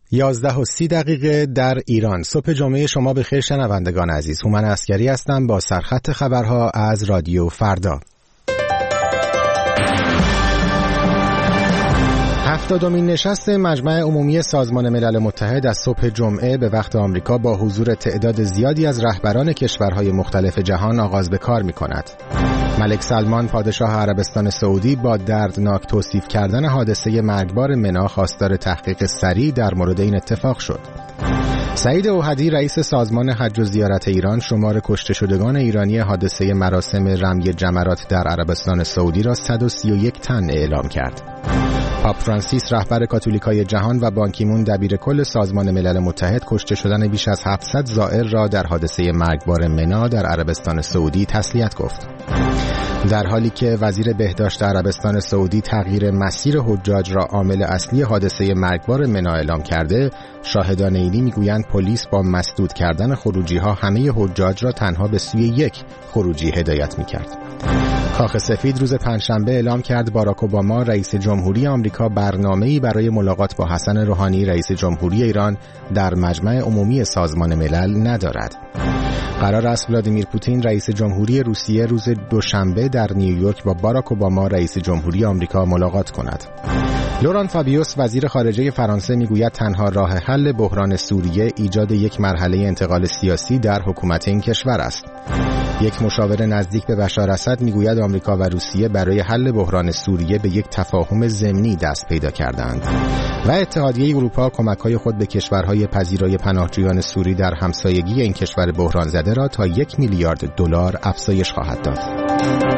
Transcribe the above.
11:30 در ایران. صبح جمعه شما بخیر شنوندگان عزیز. هومن عسکری هستم با سرخط خبرها از رادیو فردا. 70مین نشست مجمع عمومی سازمان ملل متحد از صبح جمعه به وقت آمریکا با حضور تعداد زیادی از رهبران کشورهای مختلف جهان آغاز به کار می‌کند. ملک سلمان پادشاه عربستان سعودی با دردناک توصیف کردن حادثه مرگبار منا خواستار تحقیق سریع در مورد این اتفاق شد. سعید اوحدی رئیس سازمان حج و زیارت ایران شمار کشته شدگان ایرانی حادثه مراسم رمی جمرات در عربستان سعودی را 131 تن اعلام کرد. پاپ فرانسیس رهبر کاتولیکای جهان و بان کی مون دبیر کل سازمان ملل متحد کشته شدن بیش از 700 زائر را در حادثه مرگبار منا در عربستان سعودی تسلیت گفت. در حالی که وزیر بهداشت عربستان سعودی تغییر مسیر حجاج را عامل اصلی حادثه مرگبار منا اعلام کرده، شاهدان عینی میگویند پلیس با مسدود کردن خروجی‌ها همه حجاج را تنها به سوی یک خروجی هدایت می‌کرد. کاخ سفید روز پنجشنبه اعلام کرد باراک اوباما رئیس جمهوری آمریکا برنامه‌ای برای ملاقات با حسن روحانی رئیس جمهوری ایران در مجمع عمومی سازمان ملل ندارد. قرار است ولادیمیر پوتین رئیس جمهوری روسیه روز دوشنبه در نیویورک با باراک اوباما رئیس جمهوری آمریکا ملاقات کند. لوران فابیوس وزیر خارجه فرانسه میگوید تنها راه حل بحران سوریه ایجاد یک مرحله انتقال سیاسی در حکومت این کشور است. یک مشاور نزدیک به بشار اسد میگوید آمریکا و روسیه برای حل بحران سوریه به یک تفاهم ضمنی دست پیدا کردند و اتحادیه اروپا کمک‌های خود به کشورهای پذیرای پناهجویان سوری در همسایگی این کشور بحران زده را تا $1 میلیارد افزایش خواهد داد.